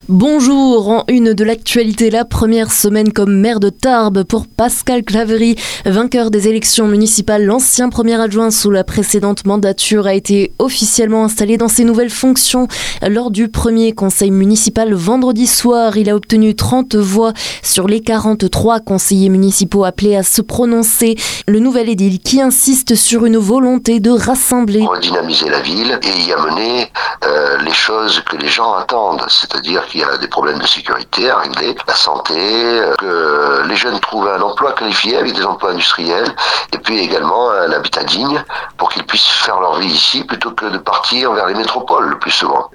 Bonjour, en une de l'actualité, la première semaine comme maire de Tarbes pour Pascal Claverie. Vainqueur des élections municipales, l'ancien premier adjoint sous la précédente mandature a été officiellement installé dans ses nouvelles fonctions. Lors du premier conseil municipal vendredi soir, il a obtenu 30 voix sur les 43 conseillers municipaux appelés à se prononcer. Le nouvel édile qui insiste sur une volonté de rassembler. Redynamiser la ville et y amener les choses que les gens attendent, c'est-à-dire qu'il y a des problèmes de sécurité à régler, la santé, que les jeunes trouvent un emploi qualifié avec des emplois industriels et puis également un habitat digne pour qu'ils puissent faire leur vie ici plutôt que de partir vers les métropoles le plus souvent.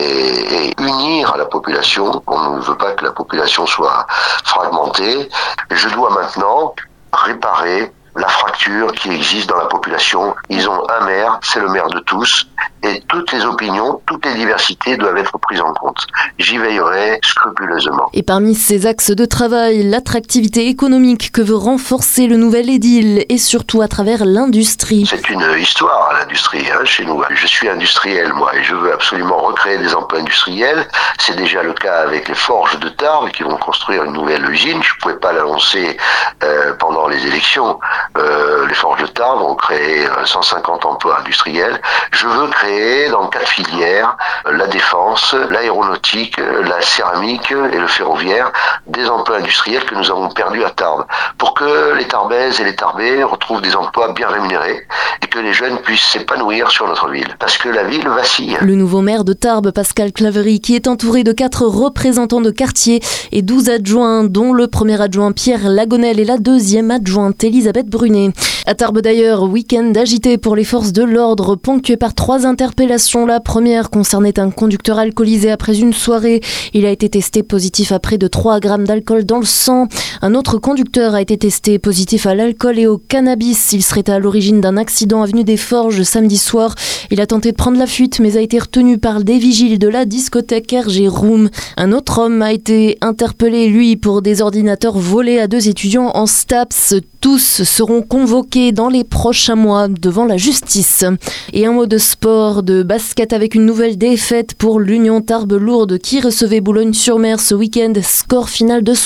Et unir la population, on ne veut pas que la population soit fragmentée. Je dois maintenant réparer la fracture qui existe dans la population. Ils ont un maire, c'est le maire de tous, et toutes les opinions, toutes les diversités doivent être prises en compte. J'y veillerai scrupuleusement. Et parmi ces axes de travail, l'attractivité économique que veut renforcer le nouvel édile et surtout à travers l'industrie. C'est une histoire, l'industrie, chez nous. Je suis industriel, moi, et je veux absolument recréer des emplois industriels. C'est déjà le cas avec les forges de Tarbes qui vont construire une nouvelle usine. Je ne pouvais pas l'annoncer pendant les élections. Les forges de Tarbes vont créer 150 emplois industriels. Je veux créer dans 4 filières, la défense, l'aéronautique, la céramique et le ferroviaire, des emplois industriels que nous avons perdus à Tarbes, pour que les Tarbaises et les Tarbais retrouvent des emplois bien rémunérés et que les jeunes puissent s'épanouir sur notre ville, parce que la ville vacille. Le nouveau maire de Tarbes, Pascal Claverie, qui est entouré de 4 représentants de quartier et 12 adjoints, dont le premier adjoint Pierre Lagonel et la deuxième adjointe Elisabeth Brunet. À Tarbes d'ailleurs, week-end agité pour les forces de l'ordre, ponctué par 3 interpellations. La première concernait un conducteur alcoolisé après une soirée. Il a été testé positif à près de 3 grammes d'alcool dans le sang. Un autre conducteur a été testé positif à l'alcool et au cannabis. Il serait à l'origine d'un accident avenue des Forges samedi soir. Il a tenté de prendre la fuite mais a été retenu par des vigiles de la discothèque RG Room. Un autre homme a été interpellé, lui, pour des ordinateurs volés à 2 étudiants en STAPS. Tous seront convoqués dans les prochains mois devant la justice. Et un mot de sport, de basket avec une nouvelle défaite pour l'Union Tarbes-Lourdes qui recevait Boulogne-sur-Mer ce week-end. Score final de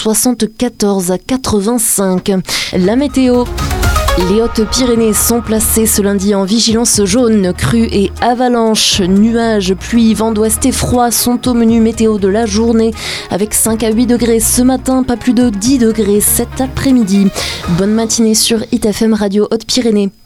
74-85. La météo. Les Hautes-Pyrénées sont placées ce lundi en vigilance jaune, crue et avalanche. Nuages, pluie, vent d'ouest et froid sont au menu météo de la journée avec 5 à 8 degrés ce matin, pas plus de 10 degrés cet après-midi. Bonne matinée sur ITFM Radio Hautes-Pyrénées.